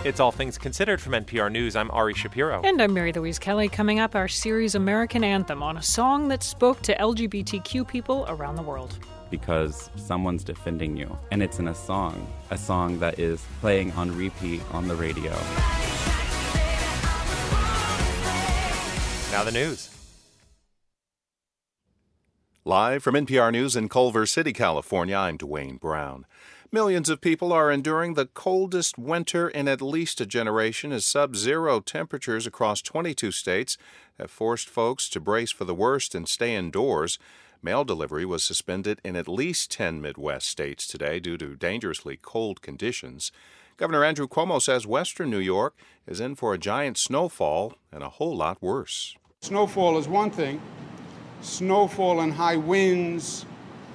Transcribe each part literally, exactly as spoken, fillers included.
It's All Things Considered from N P R News. I'm Ari Shapiro. And I'm Mary Louise Kelly. Coming up, our series American Anthem on a song that spoke to L G B T Q people around the world. Because someone's defending you, and it's in a song, a song that is playing on repeat on the radio. Now the news. Live from N P R News in Culver City, California, I'm Dwayne Brown. Millions of people are enduring the coldest winter in at least a generation as sub-zero temperatures across twenty-two states have forced folks to brace for the worst and stay indoors. Mail delivery was suspended in at least ten Midwest states today due to dangerously cold conditions. Governor Andrew Cuomo says western New York is in for a giant snowfall and a whole lot worse. Snowfall is one thing. Snowfall and high winds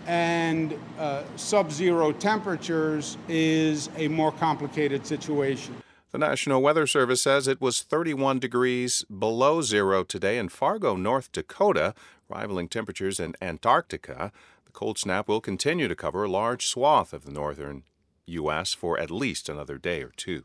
and uh, sub-zero temperatures is a more complicated situation. The National Weather Service says it was thirty-one degrees below zero today in Fargo, North Dakota, rivaling temperatures in Antarctica. The cold snap will continue to cover a large swath of the northern U S for at least another day or two.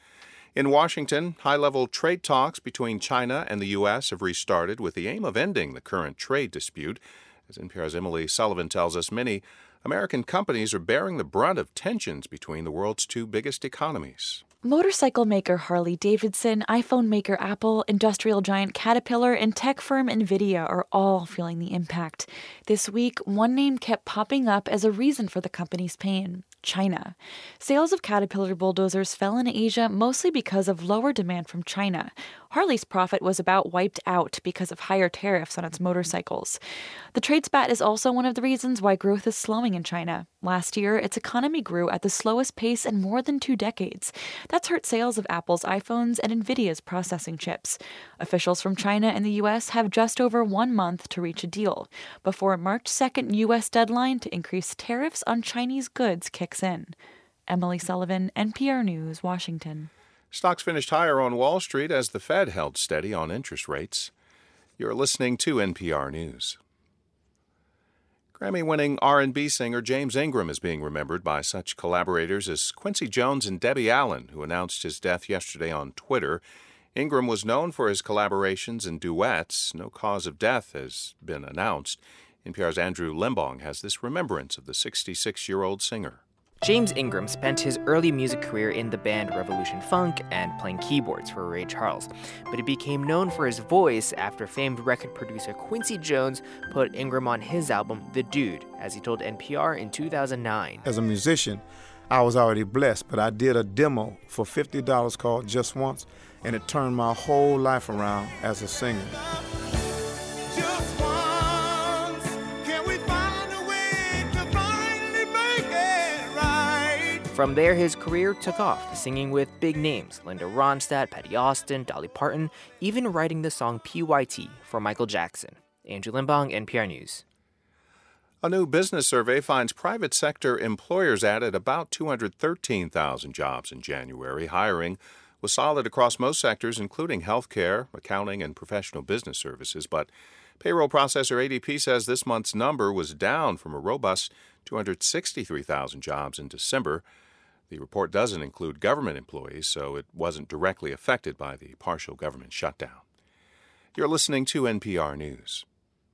In Washington, high-level trade talks between China and the U S have restarted with the aim of ending the current trade dispute. As N P R's Emily Sullivan tells us, many American companies are bearing the brunt of tensions between the world's two biggest economies. Motorcycle maker Harley-Davidson, iPhone maker Apple, industrial giant Caterpillar, and tech firm NVIDIA are all feeling the impact. This week, one name kept popping up as a reason for the company's pain: China. Sales of Caterpillar bulldozers fell in Asia mostly because of lower demand from China. Harley's profit was about wiped out because of higher tariffs on its motorcycles. The trade spat is also one of the reasons why growth is slowing in China. Last year, its economy grew at the slowest pace in more than two decades. That's hurt sales of Apple's iPhones and NVIDIA's processing chips. Officials from China and the U S have just over one month to reach a deal before March second U S deadline to increase tariffs on Chinese goods kicks in. Emily Sullivan, N P R News, Washington. Stocks finished higher on Wall Street as the Fed held steady on interest rates. You're listening to N P R News. Grammy-winning R and B singer James Ingram is being remembered by such collaborators as Quincy Jones and Debbie Allen, who announced his death yesterday on Twitter. Ingram was known for his collaborations and duets. No cause of death has been announced. N P R's Andrew Limbong has this remembrance of the sixty-six-year-old singer. James Ingram spent his early music career in the band Revolution Funk and playing keyboards for Ray Charles, but he became known for his voice after famed record producer Quincy Jones put Ingram on his album The Dude, as he told N P R in two thousand nine. As a musician, I was already blessed, but I did a demo for fifty dollars called Just Once, and it turned my whole life around as a singer. From there, his career took off, singing with big names, Linda Ronstadt, Patty Austin, Dolly Parton, even writing the song P Y T for Michael Jackson. Andrew Limbong, N P R News. A new business survey finds private sector employers added about two hundred thirteen thousand jobs in January. Hiring was solid across most sectors, including healthcare, accounting, and professional business services. But payroll processor A D P says this month's number was down from a robust two hundred sixty-three thousand jobs in December. The report doesn't include government employees, so it wasn't directly affected by the partial government shutdown. You're listening to N P R News.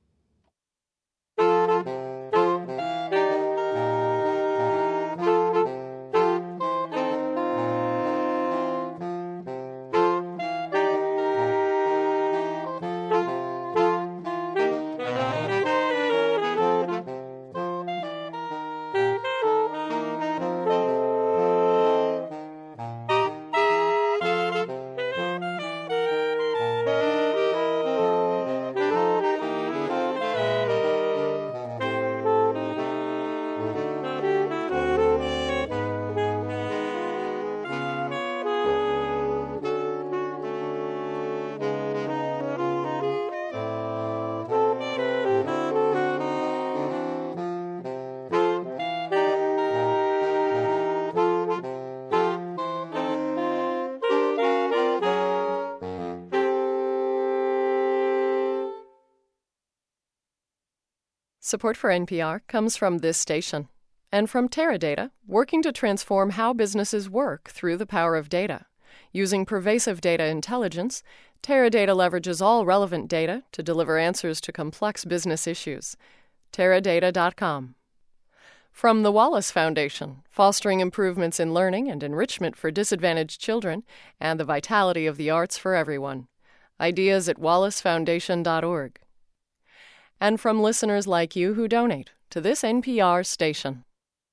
Support for N P R comes from this station and from Teradata, working to transform how businesses work through the power of data. Using pervasive data intelligence, Teradata leverages all relevant data to deliver answers to complex business issues. Teradata dot com. From the Wallace Foundation, fostering improvements in learning and enrichment for disadvantaged children and the vitality of the arts for everyone. Ideas at wallace foundation dot org. And from listeners like you who donate to this N P R station.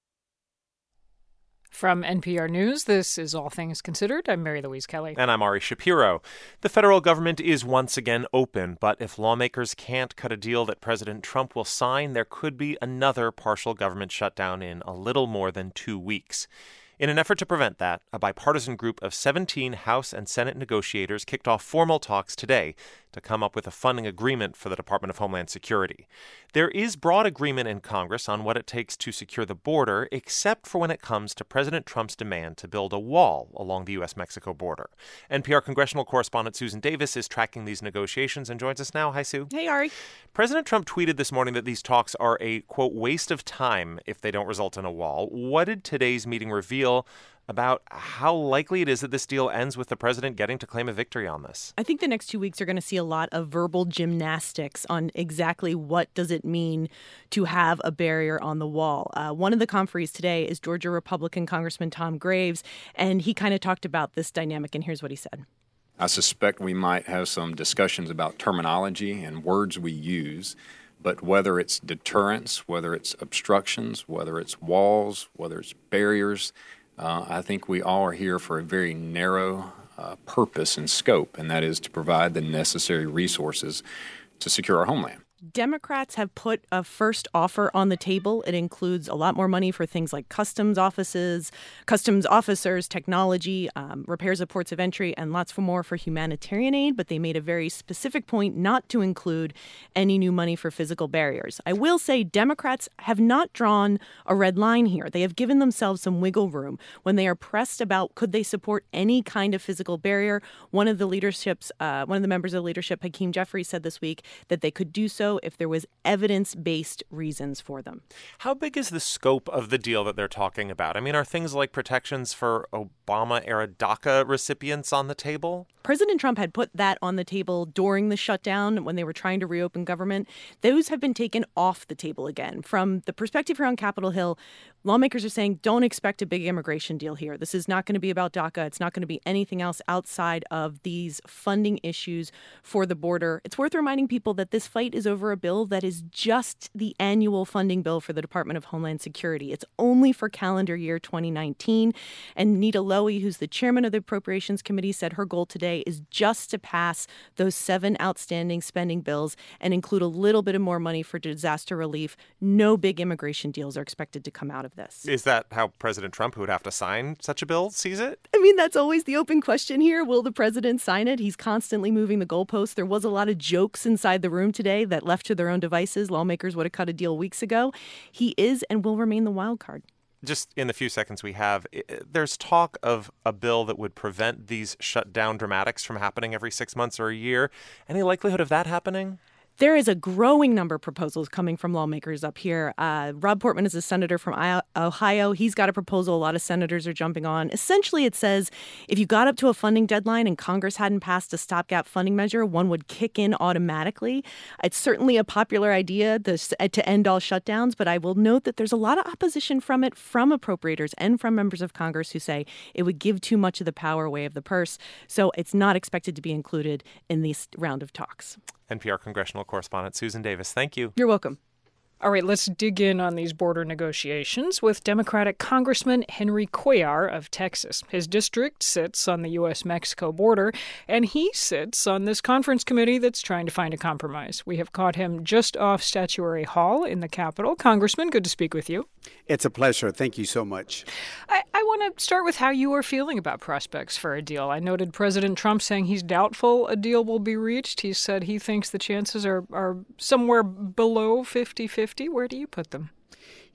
From N P R News, this is All Things Considered. I'm Mary Louise Kelly. And I'm Ari Shapiro. The federal government is once again open, but if lawmakers can't cut a deal that President Trump will sign, there could be another partial government shutdown in a little more than two weeks. In an effort to prevent that, a bipartisan group of seventeen House and Senate negotiators kicked off formal talks today to come up with a funding agreement for the Department of Homeland Security. There is broad agreement in Congress on what it takes to secure the border, except for when it comes to President Trump's demand to build a wall along the U S Mexico border. N P R congressional correspondent Susan Davis is tracking these negotiations and joins us now. Hi, Sue. Hey, Ari. President Trump tweeted this morning that these talks are a, quote, waste of time if they don't result in a wall. What did today's meeting reveal about how likely it is that this deal ends with the president getting to claim a victory on this? I think the next two weeks are going to see a lot of verbal gymnastics on exactly what does it mean to have a barrier on the wall. Uh, one of the conferees today is Georgia Republican Congressman Tom Graves, and he kind of talked about this dynamic, and here's what he said. I suspect we might have some discussions about terminology and words we use, but whether it's deterrence, whether it's obstructions, whether it's walls, whether it's barriers, Uh, I think we all are here for a very narrow uh, purpose and scope, and that is to provide the necessary resources to secure our homeland. Democrats have put a first offer on the table. It includes a lot more money for things like customs offices, customs officers, technology, um, repairs of ports of entry, and lots more for humanitarian aid. But they made a very specific point not to include any new money for physical barriers. I will say Democrats have not drawn a red line here. They have given themselves some wiggle room when they are pressed about could they support any kind of physical barrier. One of the leaderships, uh, one of the members of leadership, Hakeem Jeffries, said this week that they could do so if there was evidence-based reasons for them. How big is the scope of the deal that they're talking about? I mean, are things like protections for Obama-era DACA recipients on the table? President Trump had put that on the table during the shutdown when they were trying to reopen government. Those have been taken off the table again. From the perspective here on Capitol Hill, lawmakers are saying don't expect a big immigration deal here. This is not going to be about DACA. It's not going to be anything else outside of these funding issues for the border. It's worth reminding people that this fight is over a bill that is just the annual funding bill for the Department of Homeland Security. It's only for calendar year twenty nineteen. And Nita Lowey, who's the chairman of the Appropriations Committee, said her goal today is just to pass those seven outstanding spending bills and include a little bit of more money for disaster relief. No big immigration deals are expected to come out of this. Is that how President Trump, who would have to sign such a bill, sees it? I mean, that's always the open question here. Will the president sign it? He's constantly moving the goalposts. There was a lot of jokes inside the room today that left to their own devices, lawmakers would have cut a deal weeks ago. He is and will remain the wild card. Just in the few seconds we have, there's talk of a bill that would prevent these shutdown dramatics from happening every six months or a year. Any likelihood of that happening? There is a growing number of proposals coming from lawmakers up here. Uh, Rob Portman is a senator from Ohio. He's got a proposal a lot of senators are jumping on. Essentially, it says if you got up to a funding deadline and Congress hadn't passed a stopgap funding measure, one would kick in automatically. It's certainly a popular idea this, to end all shutdowns, but I will note that there's a lot of opposition from it from appropriators and from members of Congress who say it would give too much of the power away of the purse. So it's not expected to be included in this round of talks. N P R congressional correspondent Susan Davis, thank you. You're welcome. All right, let's dig in on these border negotiations with Democratic Congressman Henry Cuellar of Texas. His district sits on the U S Mexico border, and he sits on this conference committee that's trying to find a compromise. We have caught him just off Statuary Hall in the Capitol. Congressman, good to speak with you. It's a pleasure. Thank you so much. I, I want to start with how you are feeling about prospects for a deal. I noted President Trump saying he's doubtful a deal will be reached. He said he thinks the chances are, are somewhere below fifty-fifty. Where do you put them?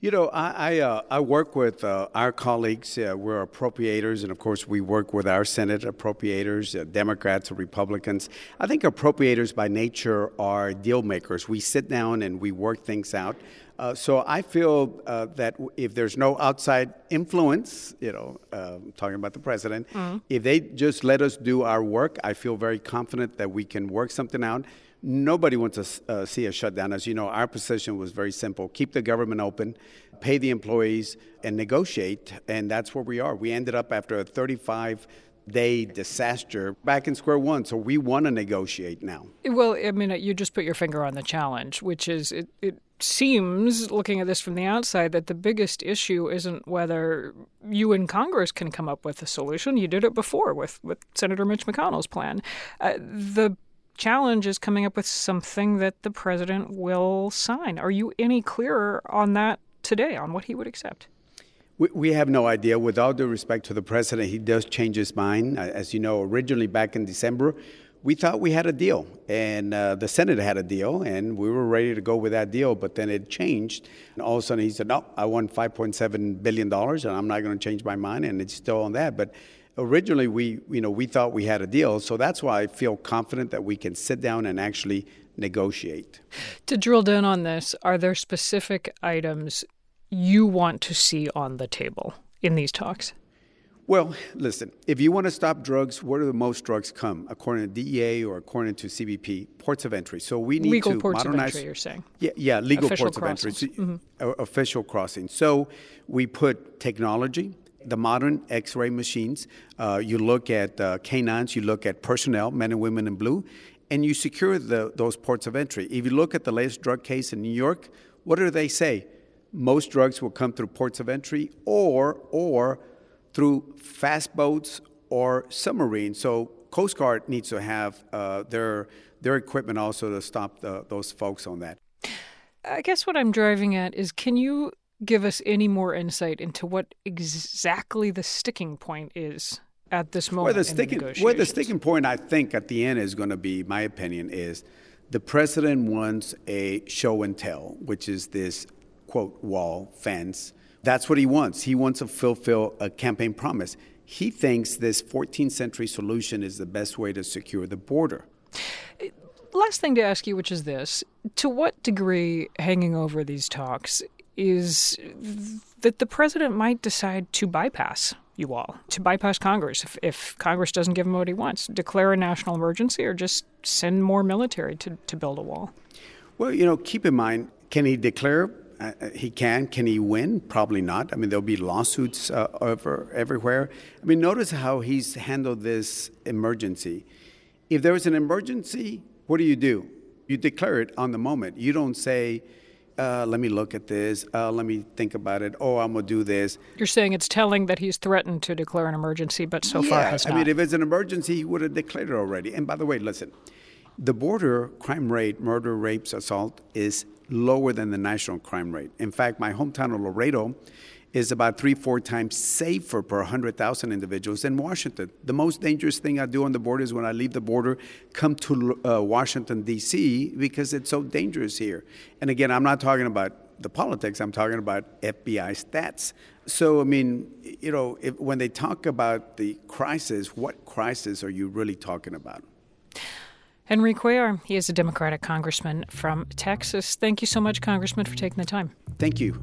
You know, I I, uh, I work with uh, our colleagues. Uh, we're appropriators, and of course, we work with our Senate appropriators, uh, Democrats or Republicans. I think appropriators by nature are deal makers. We sit down and we work things out. Uh, so I feel uh, that if there's no outside influence, you know, uh, talking about the president, mm. if they just let us do our work, I feel very confident that we can work something out. Nobody wants to uh, see a shutdown. As you know, our position was very simple. Keep the government open, pay the employees, and negotiate. And that's where we are. We ended up after a thirty-five day disaster back in square one. So we want to negotiate now. Well, I mean, you just put your finger on the challenge, which is it, it seems, looking at this from the outside, that the biggest issue isn't whether you in Congress can come up with a solution. You did it before with, with Senator Mitch McConnell's plan. Uh, the challenge is coming up with something that the president will sign. Are you any clearer on that today, on what he would accept? We, we have no idea. With all due respect to the president, he does change his mind. As you know, originally back in December, we thought we had a deal, and uh, the Senate had a deal, and we were ready to go with that deal, but then it changed. And all of a sudden he said, no, I want five point seven billion dollars, and I'm not going to change my mind, and it's still on that. But originally, we, you know, we thought we had a deal, so that's why I feel confident that we can sit down and actually negotiate. To drill down on this, are there specific items you want to see on the table in these talks? Well, listen, if you want to stop drugs, where do the most drugs come? According to D E A or according to C B P, ports of entry. So we need legal to ports modernize. Of entry, you're saying? Yeah, yeah, legal official ports crossings. of entry. Mm-hmm. Uh, official crossing. So we put technology, the modern X-ray machines. Uh, you look at uh, canines, you look at personnel, men and women in blue, and you secure the, those ports of entry. If you look at the latest drug case in New York, what do they say? Most drugs will come through ports of entry or or through fast boats or submarines. So Coast Guard needs to have uh, their their equipment also to stop the, those folks on that. I guess what I'm driving at is, can you give us any more insight into what exactly the sticking point is at this moment Where the, in sticking, the where the sticking point, I think, at the end is going to be, my opinion, is the president wants a show and tell, which is this, quote, wall, fence. That's what he wants. He wants to fulfill a campaign promise. He thinks this fourteenth century solution is the best way to secure the border. Last thing to ask you, which is this. To what degree, hanging over these talks, is that the president might decide to bypass you all, to bypass Congress if, if Congress doesn't give him what he wants, declare a national emergency, or just send more military to, to build a wall? Well, you know, keep in mind, can he declare? Uh, he can. Can he win? Probably not. I mean, there'll be lawsuits uh, over everywhere. I mean, notice how he's handled this emergency. If there is an emergency, what do you do? You declare it on the moment. You don't say, uh, let me look at this. Uh, let me think about it. Oh, I'm going to do this. You're saying it's telling that he's threatened to declare an emergency, but so yeah, far has not. I mean, if it's an emergency, he would have declared it already. And by the way, listen, the border crime rate, murder, rapes, assault, is lower than the national crime rate. In fact, my hometown of Laredo is about three, four times safer per one hundred thousand individuals than Washington. The most dangerous thing I do on the border is when I leave the border, come to uh, Washington, D C, because it's so dangerous here. And again, I'm not talking about the politics. I'm talking about F B I stats. So, I mean, you know, if, when they talk about the crisis, what crisis are you really talking about? Henry Cuellar, he is a Democratic congressman from Texas. Thank you so much, Congressman, for taking the time. Thank you.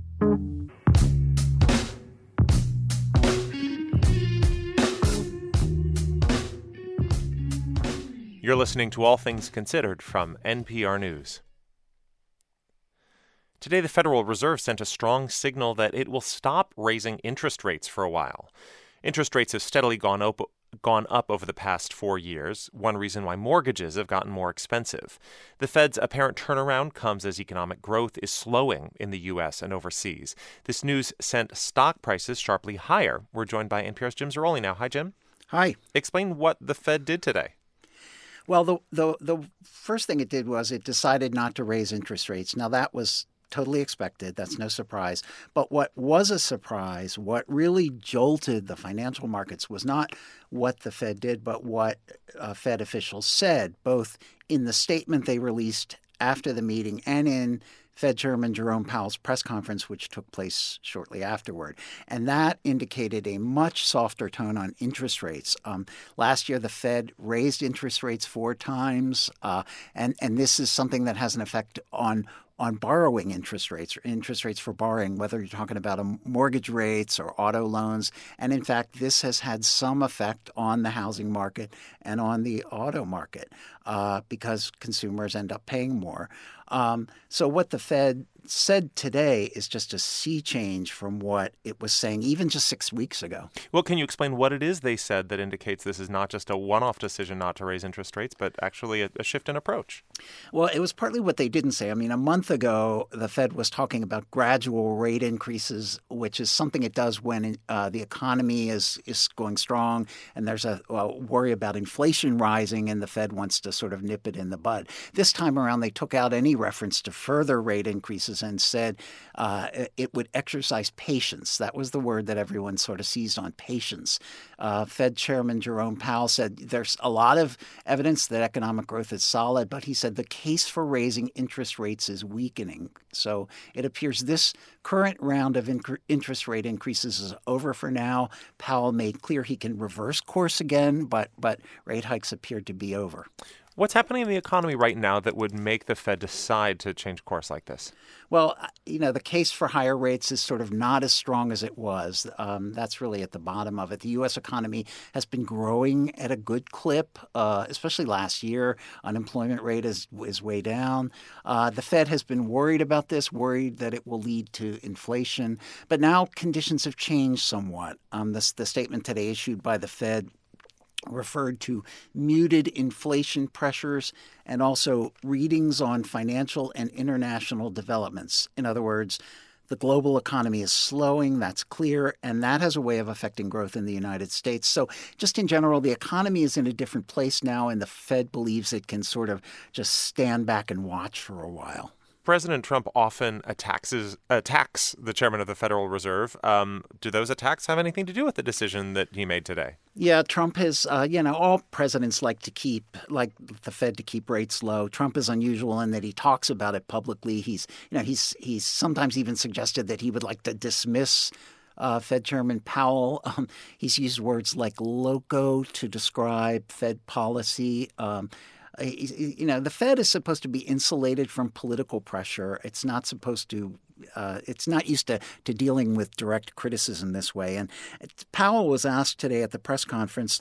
You're listening to All Things Considered from N P R News. Today, the Federal Reserve sent a strong signal that it will stop raising interest rates for a while. Interest rates have steadily gone up gone up over the past four years, one reason why mortgages have gotten more expensive. The Fed's apparent turnaround comes as economic growth is slowing in the U S and overseas. This news sent stock prices sharply higher. We're joined by N P R's Jim Zarroli now. Hi, Jim. Hi. Explain what the Fed did today. Well, the, the, the first thing it did was it decided not to raise interest rates. Now, that was totally expected. That's no surprise. But what was a surprise, what really jolted the financial markets, was not what the Fed did, but what uh, Fed officials said, both in the statement they released after the meeting and in Fed Chairman Jerome Powell's press conference, which took place shortly afterward. And that indicated a much softer tone on interest rates. Um, last year, the Fed raised interest rates four times, uh, and, and this is something that has an effect on on borrowing interest rates or interest rates for borrowing, whether you're talking about a mortgage rates or auto loans. And in fact, this has had some effect on the housing market and on the auto market uh, because consumers end up paying more. Um, so what the Fed said today is just a sea change from what it was saying even just six weeks ago. Well, can you explain what it is they said that indicates this is not just a one-off decision not to raise interest rates, but actually a, a shift in approach? Well, it was partly what they didn't say. I mean, a month ago, the Fed was talking about gradual rate increases, which is something it does when uh, the economy is, is going strong and there's a well, worry about inflation rising and the Fed wants to sort of nip it in the bud. This time around, they took out any reference to further rate increases and said uh, it would exercise patience. That was the word that everyone sort of seized on, patience. Uh, Fed Chairman Jerome Powell said there's a lot of evidence that economic growth is solid, but he said the case for raising interest rates is weakening. So it appears this current round of inc- interest rate increases is over for now. Powell made clear he can reverse course again, but but rate hikes appear to be over. What's happening in the economy right now that would make the Fed decide to change course like this? Well, you know, the case for higher rates is sort of not as strong as it was. Um, that's really at the bottom of it. The U S economy has been growing at a good clip, uh, especially last year. Unemployment rate is, is way down. Uh, the Fed has been worried about this, worried that it will lead to inflation. But now conditions have changed somewhat. Um, this, the statement today issued by the Fed referred to muted inflation pressures and also readings on financial and international developments. In other words, the global economy is slowing, that's clear, and that has a way of affecting growth in the United States. So just in general, the economy is in a different place now, and the Fed believes it can sort of just stand back and watch for a while. President Trump often attacks, attacks the chairman of the Federal Reserve. Um, do those attacks have anything to do with the decision that he made today? Yeah, Trump has, uh, you know, all presidents like to keep, like the Fed to keep rates low. Trump is unusual in that he talks about it publicly. He's, you know, he's he's sometimes even suggested that he would like to dismiss Uh, Fed Chairman Powell. Um, he's used words like loco to describe Fed policy. Um, you know, the Fed is supposed to be insulated from political pressure. It's not supposed to uh, it's not used to, to dealing with direct criticism this way. And Powell was asked today at the press conference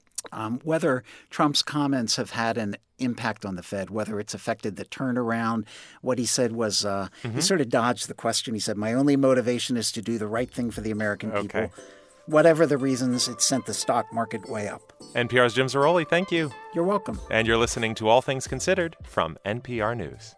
um, whether Trump's comments have had an impact on the Fed, whether it's affected the turnaround. What he said was uh, mm-hmm. he sort of dodged the question. He said, my only motivation is to do the right thing for the American people. Okay. Whatever the reasons, it sent the stock market way up. N P R's Jim Zarroli, thank you. You're welcome. And you're listening to All Things Considered from N P R News.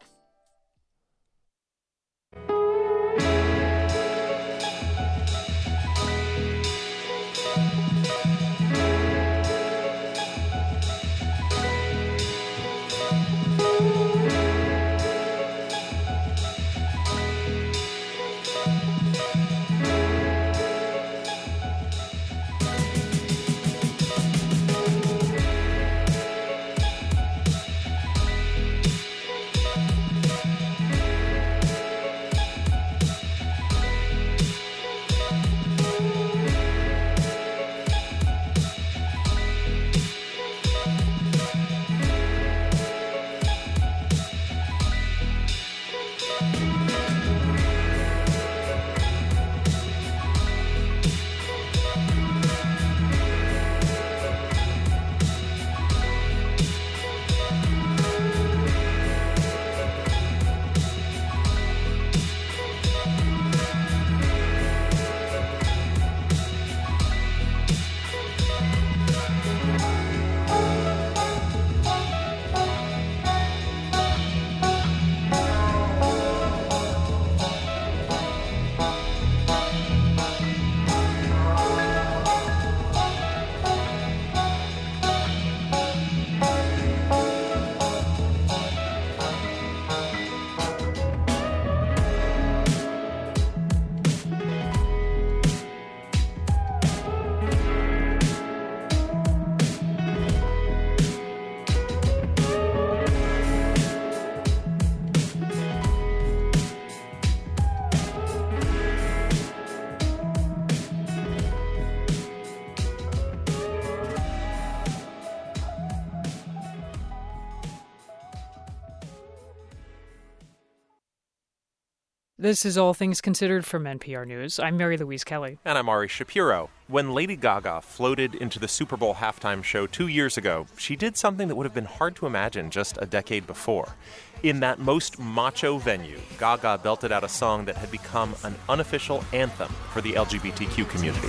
This is All Things Considered from N P R News. I'm Mary Louise Kelly. And I'm Ari Shapiro. When Lady Gaga floated into the Super Bowl halftime show two years ago, she did something that would have been hard to imagine just a decade before. In that most macho venue, Gaga belted out a song that had become an unofficial anthem for the L G B T Q community.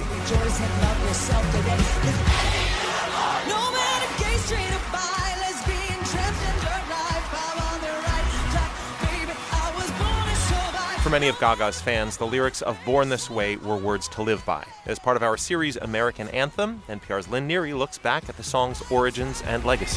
For many of Gaga's fans, the lyrics of Born This Way were words to live by. As part of our series American Anthem, N P R's Lynn Neary looks back at the song's origins and legacy.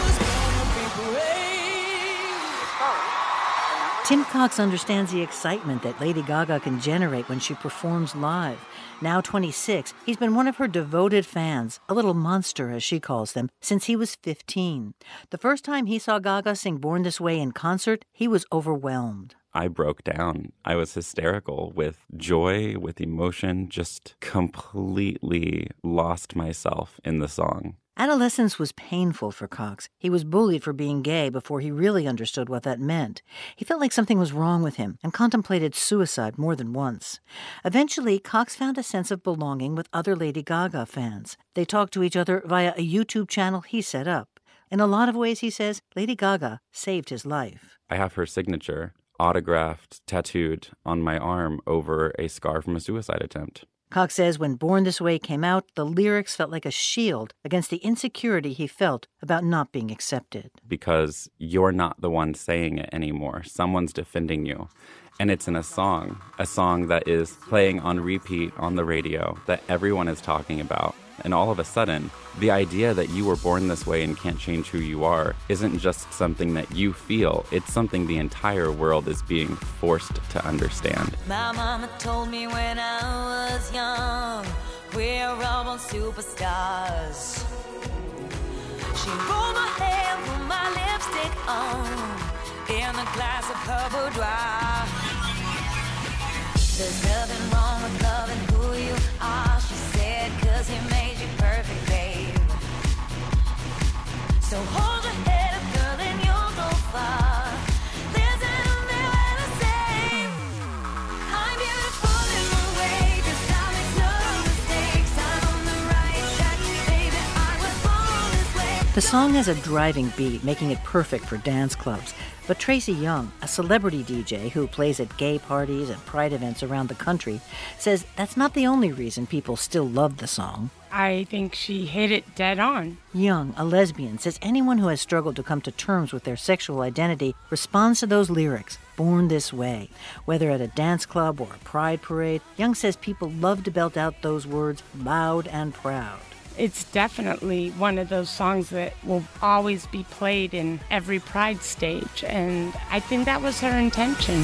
Tim Cox understands the excitement that Lady Gaga can generate when she performs live. Now twenty-six, he's been one of her devoted fans, a little monster as she calls them, since he was fifteen. The first time he saw Gaga sing Born This Way in concert, he was overwhelmed. I broke down. I was hysterical with joy, with emotion, just completely lost myself in the song. Adolescence was painful for Cox. He was bullied for being gay before he really understood what that meant. He felt like something was wrong with him and contemplated suicide more than once. Eventually, Cox found a sense of belonging with other Lady Gaga fans. They talked to each other via a YouTube channel he set up. In a lot of ways, he says, Lady Gaga saved his life. I have her signature autographed, tattooed on my arm over a scar from a suicide attempt. Cox says when Born This Way came out, the lyrics felt like a shield against the insecurity he felt about not being accepted. Because you're not the one saying it anymore. Someone's defending you. And it's in a song, a song that is playing on repeat on the radio that everyone is talking about. And all of a sudden, the idea that you were born this way and can't change who you are isn't just something that you feel. It's something the entire world is being forced to understand. My mama told me when I was young, we're all born superstars. She rolled my hair, put my lipstick on, in a glass of her boudoir. There's nothing wrong with loving who you are, she said, cause he made you perfect, babe. So hold your head up, girl, and you'll go far. There's nowhere to say I'm beautiful in my way, cause I make no mistakes. I'm on the right track, baby, I was born this way. The song has a driving beat, making it perfect for dance clubs. But Tracy Young, a celebrity D J who plays at gay parties and pride events around the country, says that's not the only reason people still love the song. I think she hit it dead on. Young, a lesbian, says anyone who has struggled to come to terms with their sexual identity responds to those lyrics, Born This Way. Whether at a dance club or a pride parade, Young says people love to belt out those words loud and proud. It's definitely one of those songs that will always be played in every Pride stage, and I think that was her intention.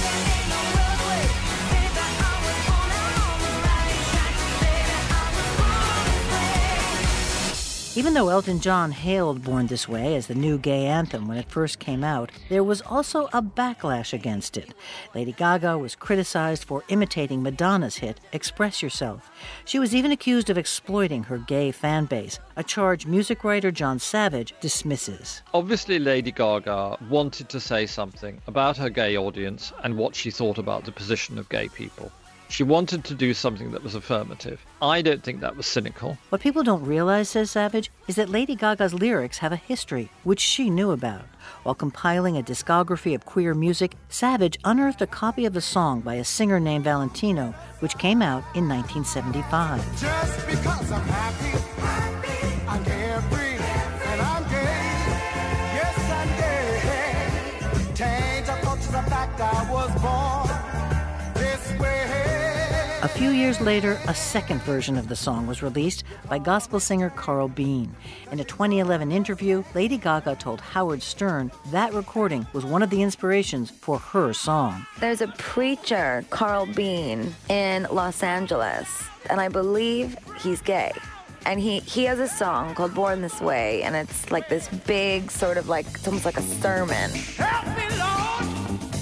Even though Elton John hailed Born This Way as the new gay anthem when it first came out, there was also a backlash against it. Lady Gaga was criticized for imitating Madonna's hit, Express Yourself. She was even accused of exploiting her gay fan base, a charge music writer John Savage dismisses. Obviously, Lady Gaga wanted to say something about her gay audience and what she thought about the position of gay people. She wanted to do something that was affirmative. I don't think that was cynical. What people don't realize, says Savage, is that Lady Gaga's lyrics have a history, which she knew about. While compiling a discography of queer music, Savage unearthed a copy of the song by a singer named Valentino, which came out in nineteen seventy-five. Just because I'm happy, happy, I'm carefree, and I'm gay. Yes, I'm gay. Change of culture's a fact, I was born this way. A few years later, a second version of the song was released by gospel singer Carl Bean. In a twenty eleven interview, Lady Gaga told Howard Stern that recording was one of the inspirations for her song. There's a preacher, Carl Bean, in Los Angeles, and I believe he's gay. And he, he has a song called Born This Way, and it's like this big sort of like, it's almost like a sermon. Help me, Lord.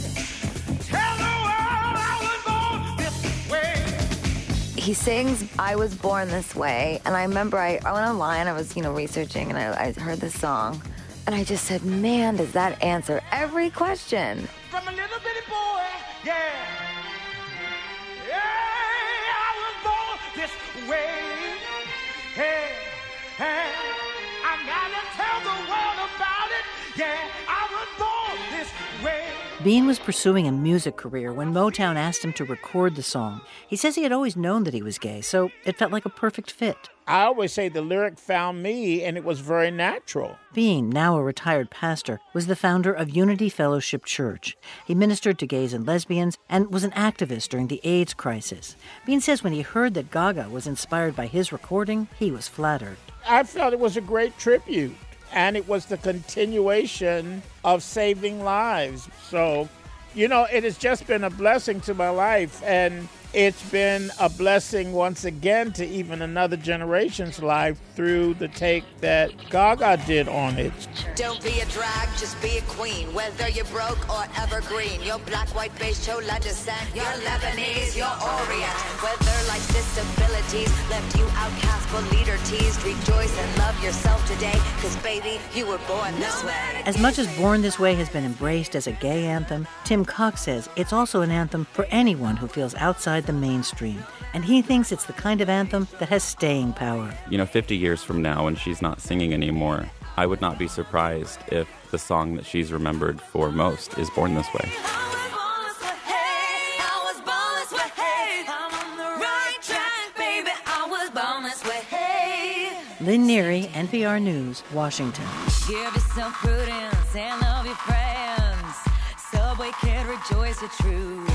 He sings, I was born this way. And I remember I, I went online, I was, you know, researching, and I, I heard this song. And I just said, man, does that answer every question. From a little bitty boy, Yeah. Yeah, I was born this way. Hey, hey, I gotta tell the world about it. Yeah, I was born this way. Bean was pursuing a music career when Motown asked him to record the song. He says he had always known that he was gay, so it felt like a perfect fit. I always say the lyric found me, and it was very natural. Bean, now a retired pastor, was the founder of Unity Fellowship Church. He ministered to gays and lesbians and was an activist during the AIDS crisis. Bean says when he heard that Gaga was inspired by his recording, he was flattered. I felt it was a great tribute, and it was the continuation of saving lives. So, you know, it has just been a blessing to my life, and it's been a blessing once again to even another generation's life through the take that Gaga did on it. Don't be a drag, just be a queen. Whether you're broke or evergreen, you're black, white, beige, chola descent, you're Lebanese, you're Orient. Whether life's disabilities left you outcast but leader teased, rejoice and love yourself today, cause baby, you were born this way. As much as Born This Way has been embraced as a gay anthem, Tim Cox says it's also an anthem for anyone who feels outside the mainstream. And he thinks it's the kind of anthem that has staying power. You know, fifty years from now, when she's not singing anymore, I would not be surprised if the song that she's remembered for most is Born This Way. Lynn Neary, N P R News, Washington. Give yourself prudence and love your friends. Subway kid, rejoice the truth.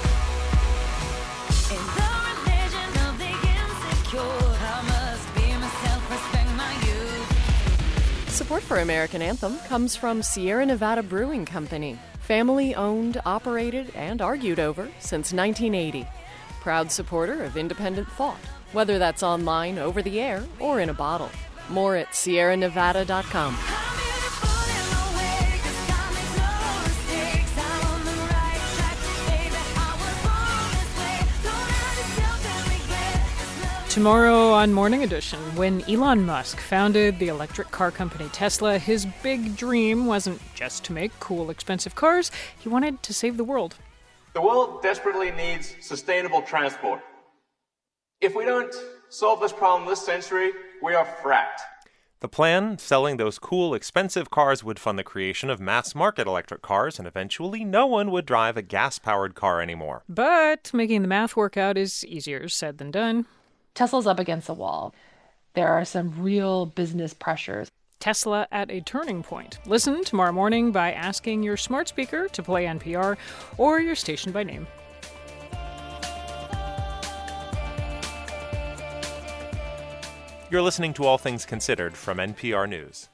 In the religion of the insecure, I must be myself, respect my youth. Support for American Anthem comes from Sierra Nevada Brewing Company, family owned, operated, and argued over since nineteen eighty. Proud supporter of independent thought, whether that's online, over the air, or in a bottle. More at sierra nevada dot com. Tomorrow on Morning Edition, when Elon Musk founded the electric car company Tesla, his big dream wasn't just to make cool, expensive cars. He wanted to save the world. The world desperately needs sustainable transport. If we don't solve this problem this century, we are fracked. The plan, selling those cool, expensive cars, would fund the creation of mass-market electric cars, and eventually no one would drive a gas-powered car anymore. But making the math work out is easier said than done. Tesla's up against a wall. There are some real business pressures. Tesla at a turning point. Listen tomorrow morning by asking your smart speaker to play N P R or your station by name. You're listening to All Things Considered from N P R News.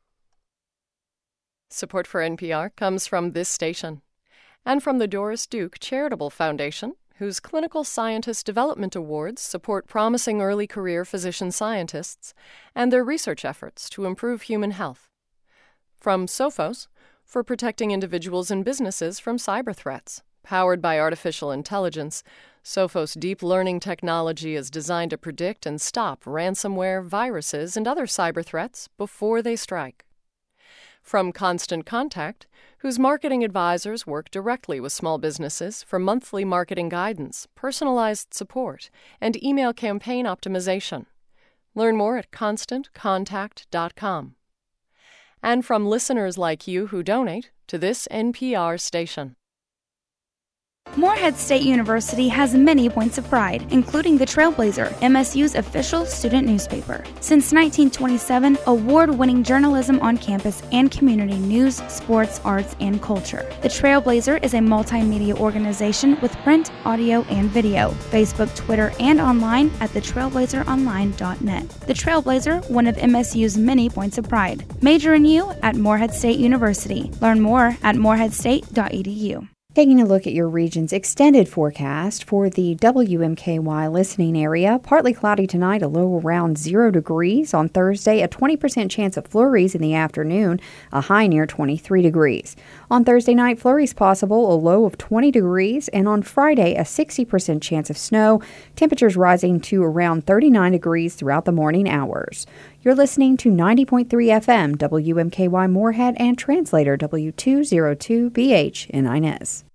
Support for N P R comes from this station and from the Doris Duke Charitable Foundation, whose Clinical Scientist Development Awards support promising early career physician scientists and their research efforts to improve human health. From Sophos, for protecting individuals and businesses from cyber threats. Powered by artificial intelligence, Sophos deep learning technology is designed to predict and stop ransomware, viruses, and other cyber threats before they strike. From Constant Contact, whose marketing advisors work directly with small businesses for monthly marketing guidance, personalized support, and email campaign optimization. Learn more at constant contact dot com. And from listeners like you who donate to this N P R station. Morehead State University has many points of pride, including the Trailblazer, M S U's official student newspaper. Since nineteen twenty-seven, award-winning journalism on campus and community news, sports, arts, and culture. The Trailblazer is a multimedia organization with print, audio, and video. Facebook, Twitter, and online at the trailblazer online dot net. The Trailblazer, one of M S U's many points of pride. Major in you at Morehead State University. Learn more at morehead state dot e d u. Taking a look at your region's extended forecast for the W M K Y listening area. Partly cloudy tonight, a low around zero degrees. On Thursday, a twenty percent chance of flurries in the afternoon, a high near twenty-three degrees. On Thursday night, flurries possible, a low of twenty degrees. And on Friday, a sixty percent chance of snow, temperatures rising to around thirty-nine degrees throughout the morning hours. You're listening to ninety point three F M, W M K Y Moorhead, and translator W two oh two B H in Inez.